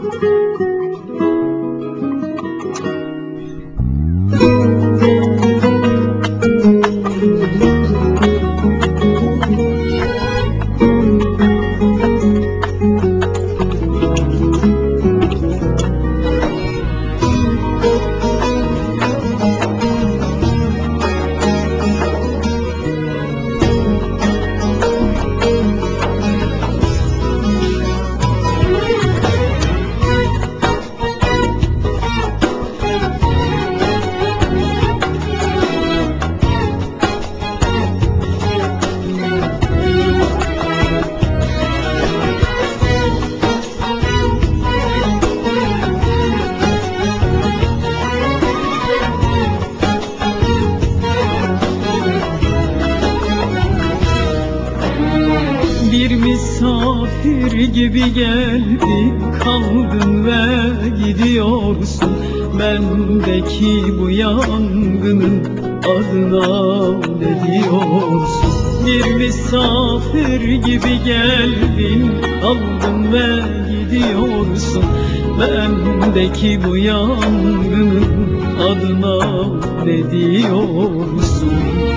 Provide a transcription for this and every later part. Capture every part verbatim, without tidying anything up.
Bir misafir gibi geldin, kaldın ve gidiyorsun. Bendeki bu yangının adına ne diyorsun? Bir misafir gibi geldin, kaldın ve gidiyorsun. Bendeki bu yangının adına ne diyorsun?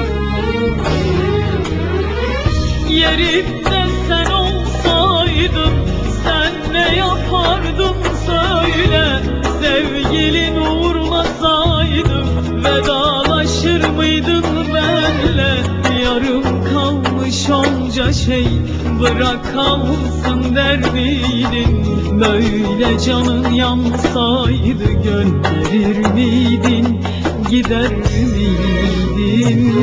Yerimde sen olsaydın, sen ne yapardın söyle. Sevgilin uğurlasaydı, vedalaşır mıydın benle? Yarım kalmış onca şey, bırakalsın der miydin? Böyle canın yansaydı, gönderir miydin, gider miydin?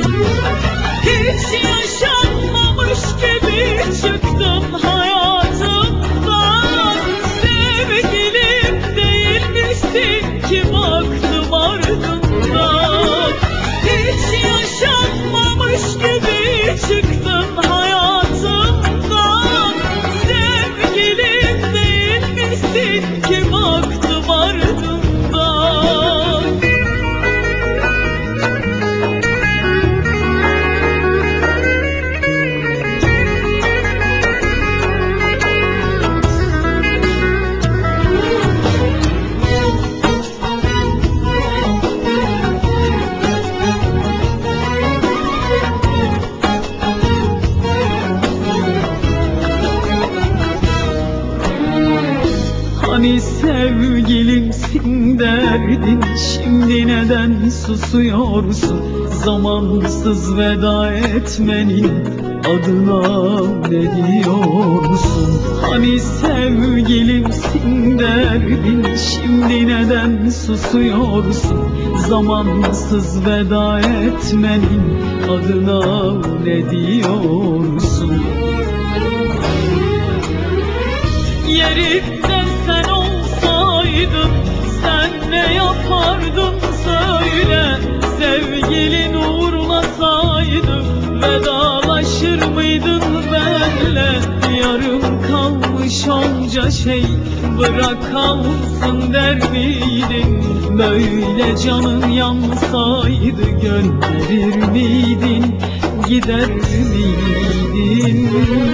Hiç yaşanmamış gibi çıktım hayatımdan. Sevgilim değilmişsin ki baktım ardından. Hiç yaşanmamış gibi çıktım hayatımdan. Sevgilim değilmişsin ki baktım ardından. Hani sevgilimsin derdin, şimdi neden susuyorsun? Zamansız veda etmenin adına ne diyorsun? Hani sevgilimsin derdin, şimdi neden susuyorsun? Zamansız veda etmenin adına ne diyorsun? Yerimde sen olsaydın, sen ne yapardın söyle. Sevgilin uğurlasaydı, vedalaşır mıydın benle? Yarım kalmış onca şey, bırakalsın der miydin? Böyle canın yansaydı, gönderir miydin, gider miydin?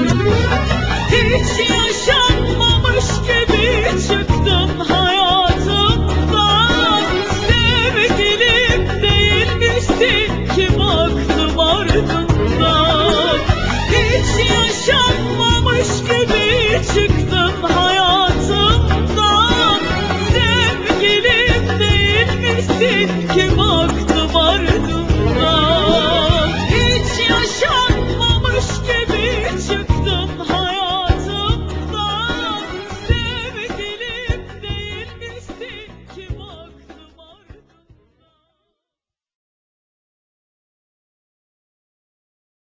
Hiç yaşanmamış gibi çıktım hayatımdan. Sevgilim değilmişsin ki baktım ardından. Hiç yaşanmamış gibi çıktım